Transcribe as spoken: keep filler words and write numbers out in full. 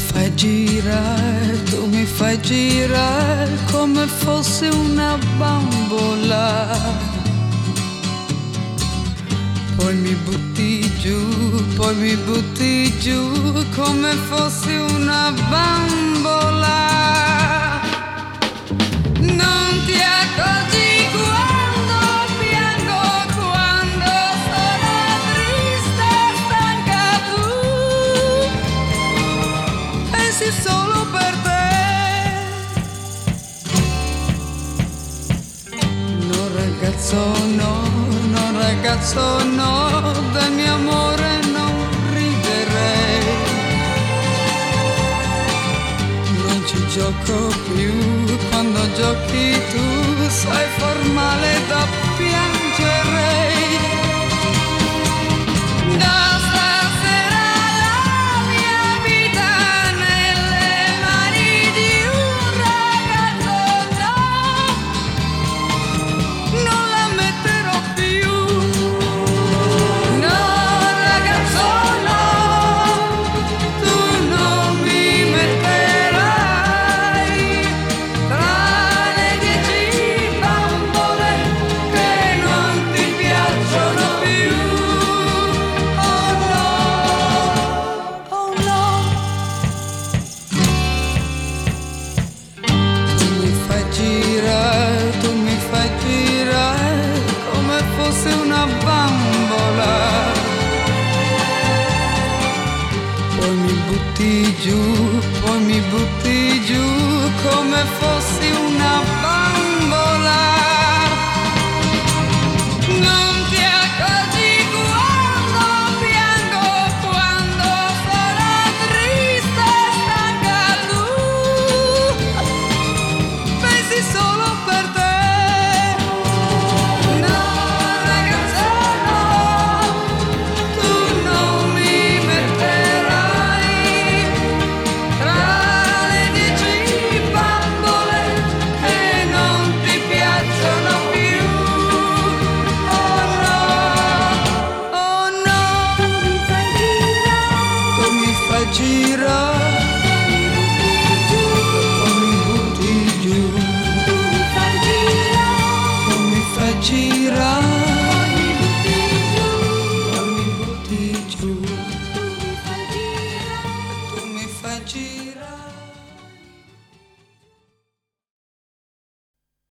fai girare, tu mi fai girare come fosse una bambola. Poi mi butti giù, poi mi butti giù come fossi una bambola. Non ti accorgi quando piango, quando sono triste, stanca tu. Pensi solo per te. No ragazzo no, no ragazzo no, del mio amore non riderei. Non ci gioco più, quando giochi tu sei formale da piangere. Da stasera la mia vita nelle mani di un ragazzo no, non la metterò più. No ragazzo no, tu non mi metterai tra le dieci bambole che non ti piacciono più. Oh no, oh no. Tu mi fai girare, tu mi fai girare come fosse una bambola. Poi mi butti giù,